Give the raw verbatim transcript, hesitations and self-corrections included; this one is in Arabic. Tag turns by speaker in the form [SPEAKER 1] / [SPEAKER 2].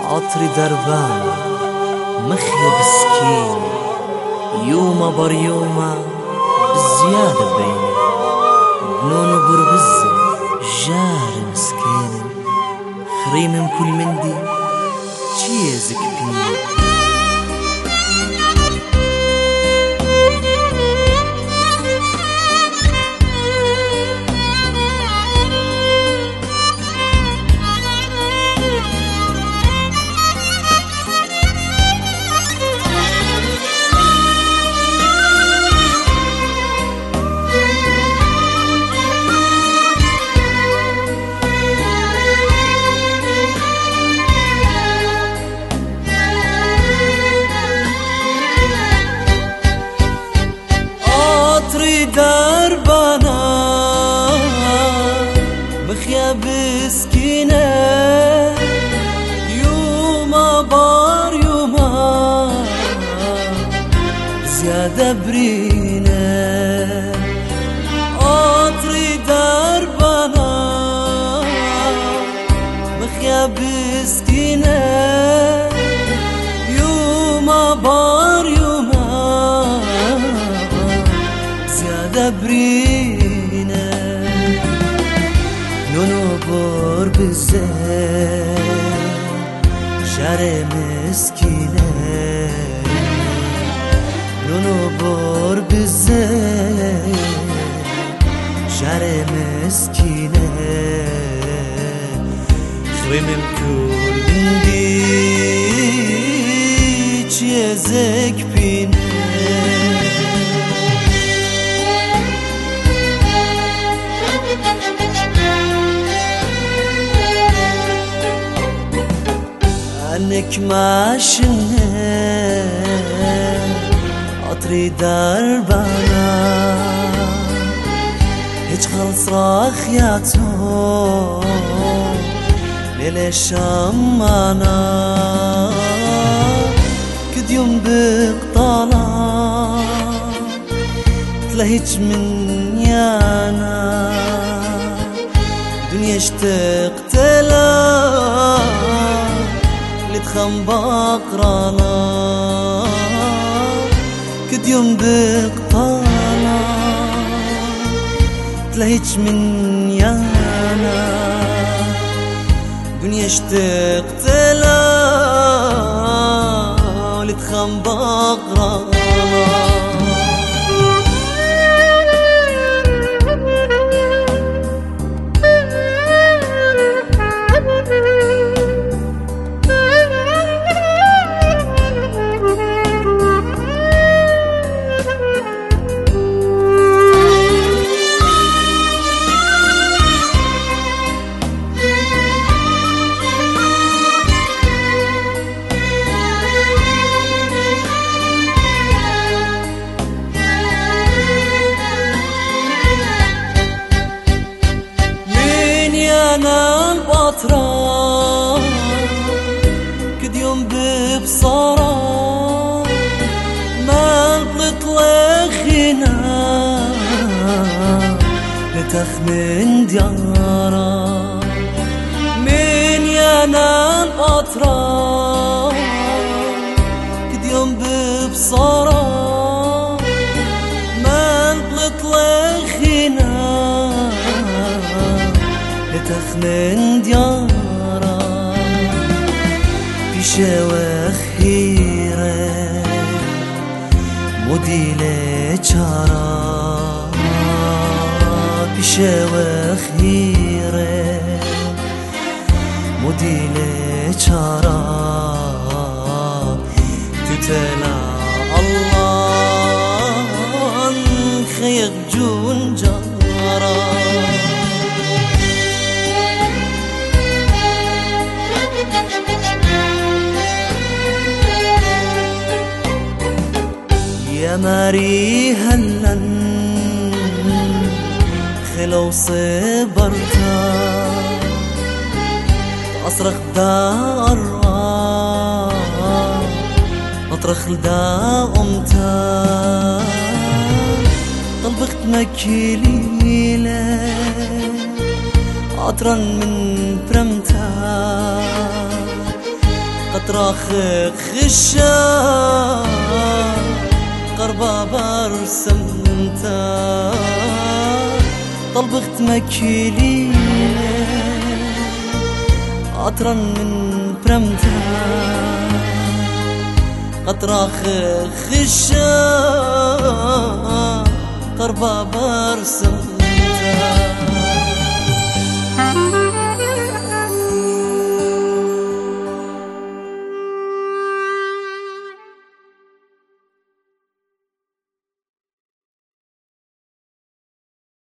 [SPEAKER 1] عطري دربان مخيا بسكين يوما بر يوما بالزيادة بيني بنونو بربزة جار مسكين خريم كل مندي تشيزك بيني
[SPEAKER 2] دربانا مخيا بسكينة يوما بار يوما زيادة برينة عطري دربانا مخيا بسكينة يوما بار يوما برينا نونو بور بزاف شعر مسكينة نونو بور بزاف شعر مسكينة خريم الكل دي تشيزك بينا عنك ماشينا عطري دربانا هيج خلص راخياتو ليلة شمانا كد يوم بقطالا تلهيج من يانا دنيا اشتقت لها تخم بقرانا كد يوم بقطانا تلهيج من يانا دنيا اشتقت لها لتخم بقرانا أنا البطرة كد يوم ببصرة ما نطلت لخينا لتخ من ديارة من يانا البطرة كد يوم ببصرة ما نطلت لخينا تخمن ديارا في شواخ هيرة مديلة شارا في شواخ هيرة مديلة شارا تتلا الله خيق جون جارا يا ماري هلن خلو صبرتا أصرخ دارا أطرخ لدا أمتا طلبخت مكيليلة عطرا من برمتا قطراخ خشا قربا برسمتا طلبخت مكيلينه عطرا من برمتا قطراخ خشا قربا برسمتا